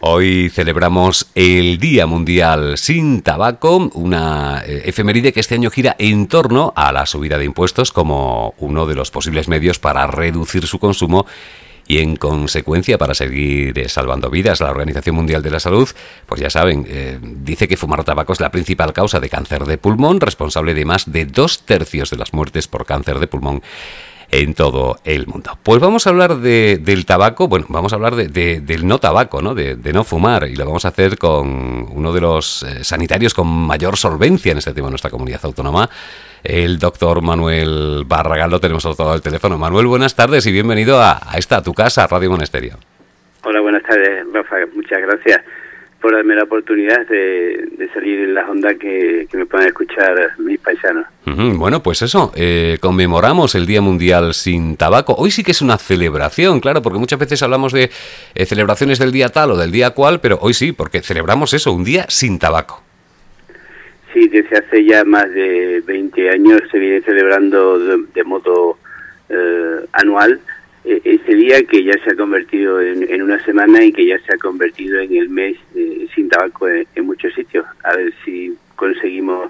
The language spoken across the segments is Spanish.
Hoy celebramos el Día Mundial sin Tabaco, una efeméride que este año gira en torno a la subida de impuestos como uno de los posibles medios para reducir su consumo y, en consecuencia, para seguir salvando vidas. La Organización Mundial de la Salud, pues ya saben, dice que fumar tabaco es la principal causa de cáncer de pulmón, responsable de más de 2/3 de las muertes por cáncer de pulmón en todo el mundo. Pues vamos a hablar del tabaco, bueno, vamos a hablar del no tabaco, ¿no? De no fumar, y lo vamos a hacer con uno de los sanitarios con mayor solvencia en este tema en nuestra comunidad autónoma, el doctor Manuel Barragán. Lo tenemos al todo el teléfono. Manuel, buenas tardes y bienvenido a tu casa, a Radio Monesterio. Hola, buenas tardes, Rafa. Muchas gracias por darme la oportunidad de salir en las ondas que me puedan escuchar mis paisanos. Bueno, pues eso, conmemoramos el Día Mundial sin Tabaco. Hoy sí que es una celebración, claro, porque muchas veces hablamos de celebraciones del día tal o del día cual, pero hoy sí, porque celebramos eso, un día sin tabaco. Sí, desde hace ya más de 20 años se viene celebrando de modo anual ese día, que ya se ha convertido en una semana y que ya se ha convertido en el mes sin tabaco en muchos sitios. A ver si conseguimos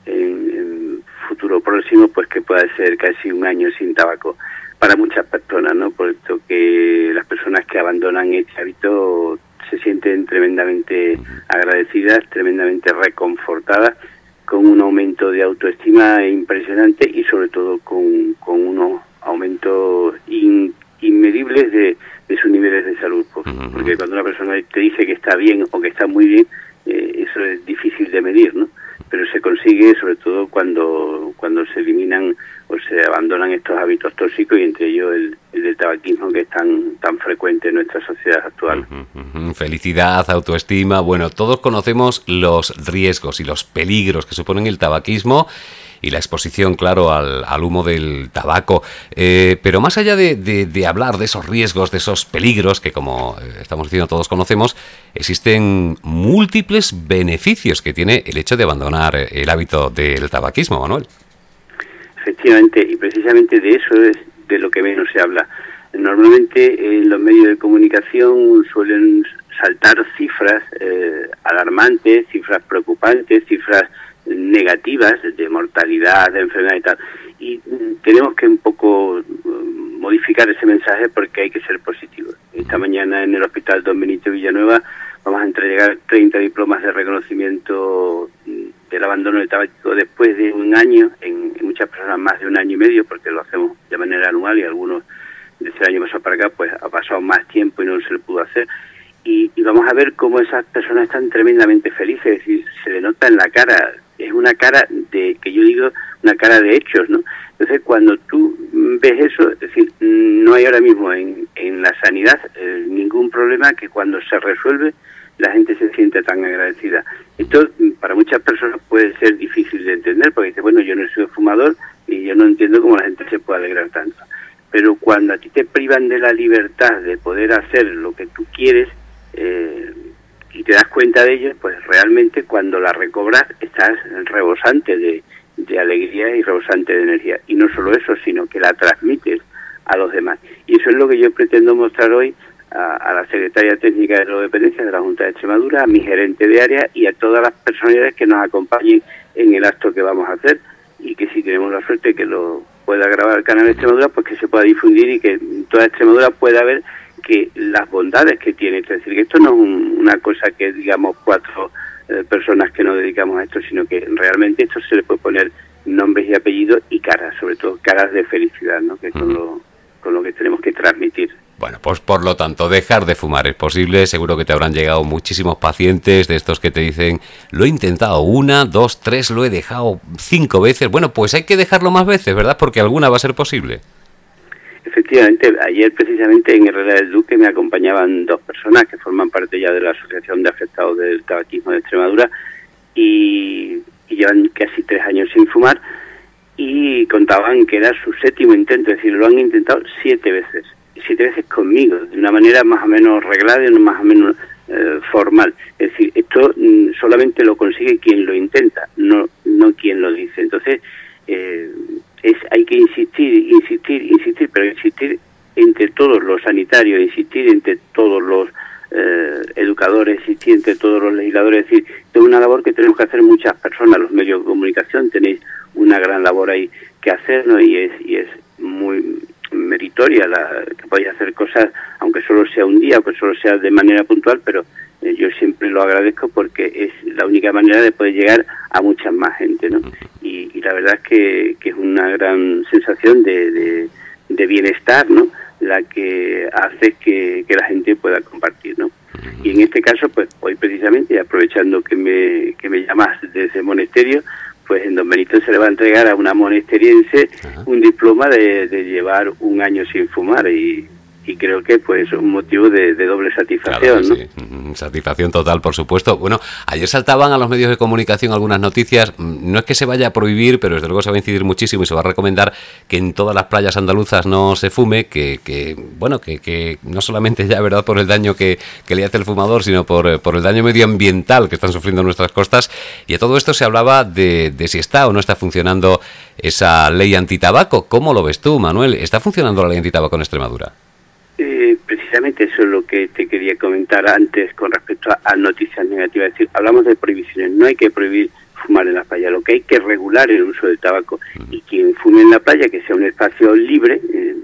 en futuro próximo pues que pueda ser casi un año sin tabaco para muchas personas, ¿no? Por esto que las personas que abandonan este hábito se sienten tremendamente agradecidas, tremendamente reconfortadas, con un aumento de autoestima impresionante y sobre todo con unos aumentos inmedibles de sus niveles de salud, porque cuando una persona te dice que está bien o que está muy bien, eso es difícil de medir, ¿no? Pero se consigue sobre todo cuando se eliminan o se abandonan estos hábitos tóxicos, y entre ellos el del tabaquismo, que es tan frecuente en nuestra sociedad actual. Felicidad, autoestima, bueno, todos conocemos los riesgos y los peligros que suponen el tabaquismo y la exposición, claro, al humo del tabaco. Pero más allá de hablar de esos riesgos, de esos peligros que, como estamos diciendo, todos conocemos, existen múltiples beneficios que tiene el hecho de abandonar el hábito del tabaquismo, Manuel. Efectivamente, y precisamente de eso es de lo que menos se habla. Normalmente en los medios de comunicación suelen saltar cifras alarmantes, cifras preocupantes, cifras negativas de mortalidad, de enfermedad y tal, y tenemos que un poco modificar ese mensaje, porque hay que ser positivos. Esta mañana en el Hospital Don Benito Villanueva vamos a entregar 30 diplomas de reconocimiento del abandono del tabaco después de un año, en muchas personas más de un año y medio, porque lo hacemos de manera anual, y algunos desde el año pasado para acá pues ha pasado más tiempo y no se le pudo hacer. Y vamos a ver cómo esas personas están tremendamente felices, es decir, se le nota en la cara, es una cara que yo digo, una cara de hechos, ¿no? Entonces, cuando tú ves eso, es decir, no hay ahora mismo en la sanidad ningún problema que cuando se resuelve la gente se siente tan agradecida. Esto para muchas personas puede ser difícil de entender, porque dice, bueno, yo no soy fumador y yo no entiendo cómo la gente se puede alegrar tanto. Pero cuando a ti te privan de la libertad de poder hacer lo que tú quieres, y te das cuenta de ello, pues realmente cuando la recobras estás rebosante de alegría y rebosante de energía. Y no solo eso, sino que la transmites a los demás. Y eso es lo que yo pretendo mostrar hoy a la secretaria técnica de drogodependencia de la Junta de Extremadura, a mi gerente de área y a todas las personalidades que nos acompañen en el acto que vamos a hacer, y que si tenemos la suerte que lo pueda grabar el canal de Extremadura, pues que se pueda difundir y que en toda Extremadura pueda ver que las bondades que tiene. Es decir, que esto no es una cosa que digamos 4 personas que nos dedicamos a esto, sino que realmente esto se le puede poner nombres y apellidos y caras, sobre todo caras de felicidad, ¿no? Que es con lo que tenemos que transmitir. Bueno, pues por lo tanto, dejar de fumar es posible. Seguro que te habrán llegado muchísimos pacientes de estos que te dicen, lo he intentado 1, 2, 3, lo he dejado 5 veces. Bueno, pues hay que dejarlo más veces, ¿verdad? Porque alguna va a ser posible. Efectivamente, ayer precisamente en Herrera del Duque me acompañaban 2 personas que forman parte ya de la Asociación de Afectados del Tabaquismo de Extremadura y llevan casi 3 años sin fumar, y contaban que era su 7º intento, es decir, lo han intentado 7 veces. 7 veces conmigo, de una manera más o menos reglada y más o menos formal. Es decir, esto solamente lo consigue quien lo intenta, no quien lo dice. Entonces, hay que insistir, pero insistir entre todos los sanitarios, insistir entre todos los educadores existir, entre todos los legisladores. Es decir, es una labor que tenemos que hacer muchas personas, los medios de comunicación, tenéis una gran labor ahí que hacer, ¿no? Y es muy meritoria que podáis hacer cosas, aunque solo sea un día, aunque solo sea de manera puntual, pero yo siempre lo agradezco porque es la única manera de poder llegar a mucha más gente, ¿no? Y la verdad es que es una gran sensación de bienestar, ¿no? La que hace que la gente pueda compartir, ¿no? Y en este caso, pues hoy precisamente, aprovechando que me llamas desde el monasterio, pues en Don Benito se le va a entregar a una monasteriense un diploma de llevar un año sin fumar y creo que pues es un motivo de doble satisfacción, claro, sí. ¿No? Satisfacción total, por supuesto. Bueno, ayer saltaban a los medios de comunicación algunas noticias. No es que se vaya a prohibir, pero desde luego se va a incidir muchísimo y se va a recomendar que en todas las playas andaluzas no se fume, que no solamente ya, ¿verdad?, por el daño que le hace el fumador, sino por el daño medioambiental que están sufriendo nuestras costas. Y a todo esto se hablaba de si está o no está funcionando esa ley antitabaco. ¿Cómo lo ves tú, Manuel? ¿Está funcionando la ley antitabaco en Extremadura? Precisamente eso es lo que te quería comentar antes con respecto a noticias negativas. Es decir, hablamos de prohibiciones, no hay que prohibir fumar en la playa, lo que hay que regular el uso del tabaco. Y quien fume en la playa, que sea un espacio libre,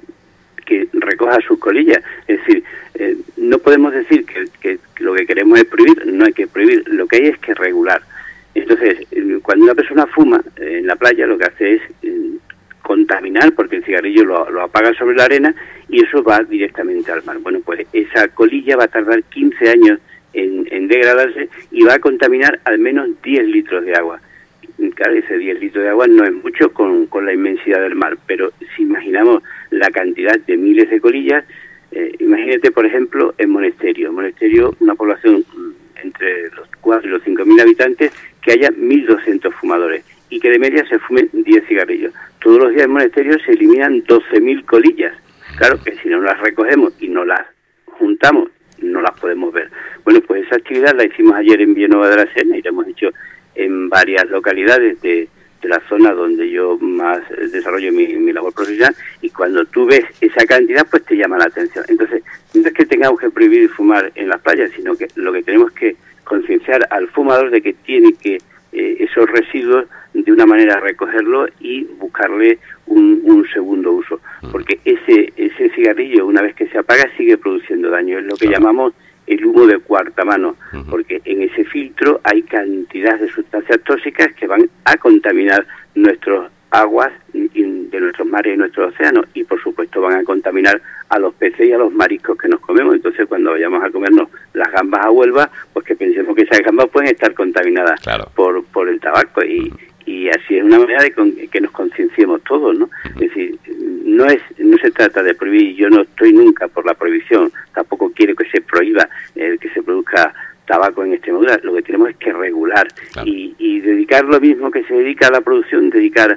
que recoja sus colillas. Es decir, no podemos decir que lo que queremos es prohibir, no hay que prohibir, lo que hay es que regular. Entonces, cuando una persona fuma en la playa, lo que hace es contaminar, porque el cigarrillo lo apaga sobre la arena y eso va directamente al mar. Bueno, pues esa colilla va a tardar 15 años en degradarse y va a contaminar al menos 10 litros de agua. Claro, ese 10 litros de agua no es mucho con la inmensidad del mar, pero si imaginamos la cantidad de miles de colillas, imagínate, por ejemplo, en Monesterio. Monesterio, una población entre los 4 y los 5.000 habitantes, que haya 1.200 fumadores y que de media se fumen 10 cigarrillos. Todos los días en Monesterio se eliminan 12.000 colillas. Claro que si no las recogemos y no las juntamos, no las podemos ver. Bueno, pues esa actividad la hicimos ayer en Villanueva de la Serena y la hemos hecho en varias localidades de la zona donde yo más desarrollo mi labor profesional, y cuando tú ves esa cantidad, pues te llama la atención. Entonces, no es que tengamos que prohibir fumar en las playas, sino que lo que tenemos que concienciar al fumador de que tiene que esos residuos de una manera recogerlo y buscarle un segundo uso, porque ese cigarrillo, una vez que se apaga, sigue produciendo daño. Es lo que llamamos el humo de cuarta mano, porque en ese filtro hay cantidad de sustancias tóxicas que van a contaminar nuestras aguas de nuestros mares y nuestros océanos, y por supuesto van a contaminar a los peces y a los mariscos que nos comemos. Entonces, cuando vayamos a comernos las gambas a Huelva, pues que pensemos que esas gambas pueden estar contaminadas por el tabaco, y así es una manera de que nos concienciemos todos, ¿no? Es decir, no se trata de prohibir. Yo no estoy nunca por la prohibición, tampoco quiero que se prohíba que se produzca tabaco en Extremadura. Lo que tenemos es que regular y dedicar lo mismo que se dedica a la producción, dedicar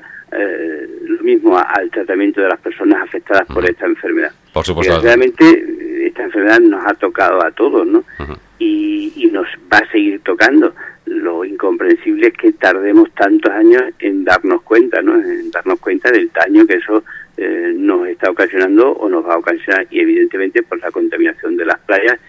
lo mismo al tratamiento de las personas afectadas por esta enfermedad. Por supuesto. Realmente esta enfermedad nos ha tocado a todos, ¿no? Y nos va a seguir tocando. Lo incomprensible es que tardemos tantos años en darnos cuenta, ¿no? En darnos cuenta del daño que eso nos está ocasionando o nos va a ocasionar, y evidentemente por la contaminación de las playas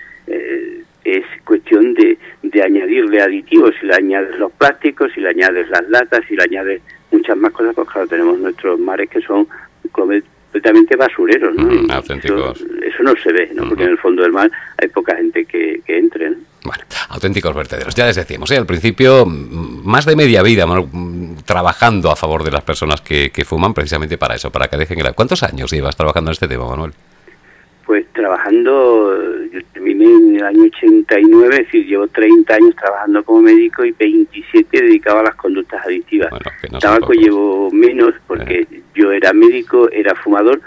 es cuestión de añadirle aditivos. Si le añades los plásticos, si le añades las latas, si le añades muchas más cosas, pues claro, tenemos nuestros mares que son completamente basureros, ¿no? Auténticos. Eso no se ve, ¿no? Porque en el fondo del mar hay poca gente que entre, ¿no? Bueno, auténticos vertederos. Ya les decíamos, al principio, más de media vida trabajando a favor de las personas que fuman, precisamente para eso, para que dejen el... ¿Cuántos años llevas trabajando en este tema, Manuel? Pues trabajando, yo terminé en el año 89, es decir, llevo 30 años trabajando como médico y 27 dedicado a las conductas adictivas. Bueno, no tabaco llevo menos porque yo era médico, era fumador,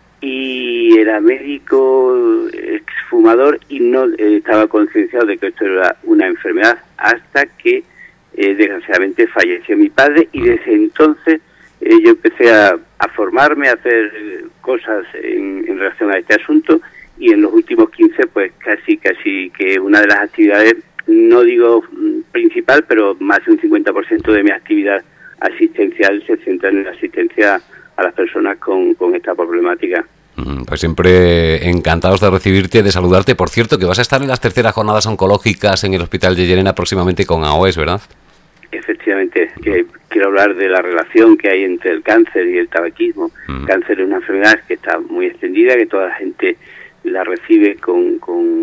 y era médico, exfumador, y no estaba concienciado de que esto era una enfermedad hasta que desgraciadamente falleció mi padre, y desde entonces yo empecé a formarme, a hacer cosas en relación a este asunto, y en los últimos 15 pues casi que una de las actividades, no digo principal, pero más de un 50% de mi actividad asistencial se centra en la asistencia a las personas con esta problemática. Pues siempre encantados de recibirte, de saludarte. Por cierto, que vas a estar en las terceras jornadas oncológicas en el Hospital de Llerena próximamente con AOES, ¿verdad? Efectivamente, quiero hablar de la relación que hay entre el cáncer y el tabaquismo. El cáncer es una enfermedad que está muy extendida, que toda la gente la recibe con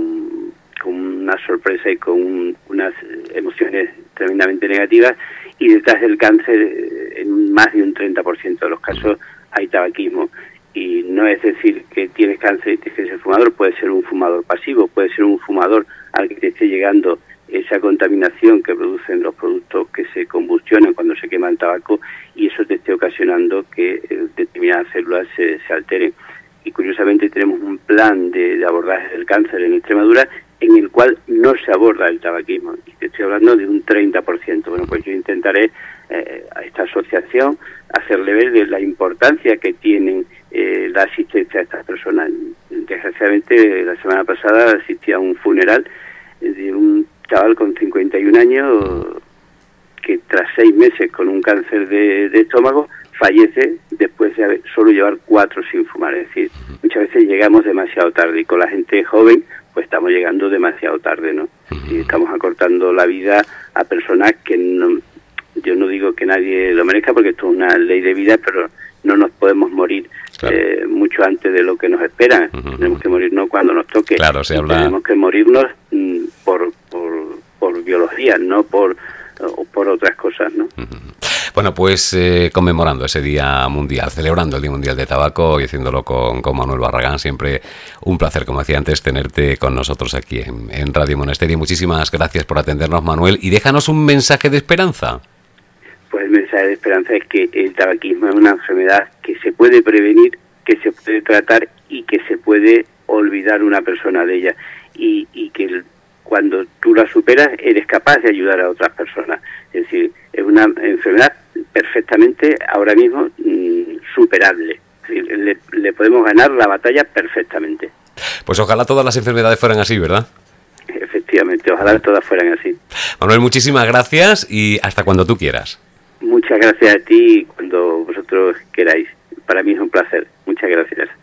una sorpresa y con unas emociones tremendamente negativas, y detrás del cáncer, en más de un 30% de los casos, hay tabaquismo. Y no es decir que tienes cáncer y tienes que ser fumador, puede ser un fumador pasivo, puede ser un fumador al que te esté llegando esa contaminación que producen los productos que se combustionan cuando se quema el tabaco, y eso te esté ocasionando que determinadas células se alteren. Y curiosamente tenemos un plan de abordaje del cáncer en Extremadura en el cual no se aborda el tabaquismo, y te estoy hablando de un 30%. Bueno, pues yo intentaré a esta asociación hacerle ver de la importancia que tienen la asistencia a estas personas. Desgraciadamente, la semana pasada asistí a un funeral de un chaval con 51 años que tras 6 meses con un cáncer de estómago fallece después de solo llevar 4 sin fumar. Es decir, muchas veces llegamos demasiado tarde, y con la gente joven pues estamos llegando demasiado tarde, ¿no? Y estamos acortando la vida a personas que no, yo no digo que nadie lo merezca, porque esto es una ley de vida, pero no nos podemos morir mucho antes de lo que nos espera. Tenemos que morirnos cuando nos toque. Claro, se habla... Tenemos que morirnos por biología, no por otras cosas, ¿no? Bueno, pues conmemorando ese Día Mundial, celebrando el Día Mundial de Tabaco y haciéndolo con Manuel Barragán, siempre un placer, como decía antes, tenerte con nosotros aquí en Radio Monasterio. Muchísimas gracias por atendernos, Manuel, y déjanos un mensaje de esperanza. Pues el mensaje de esperanza es que el tabaquismo es una enfermedad que se puede prevenir, que se puede tratar y que se puede olvidar una persona de ella, y que cuando tú la superas eres capaz de ayudar a otras personas. Es decir, es una enfermedad perfectamente ahora mismo superable. Es decir, le podemos ganar la batalla perfectamente. Pues ojalá todas las enfermedades fueran así, ¿verdad? Efectivamente, ojalá todas fueran así. Manuel, muchísimas gracias y hasta cuando tú quieras. Muchas gracias a ti, cuando vosotros queráis. Para mí es un placer. Muchas gracias.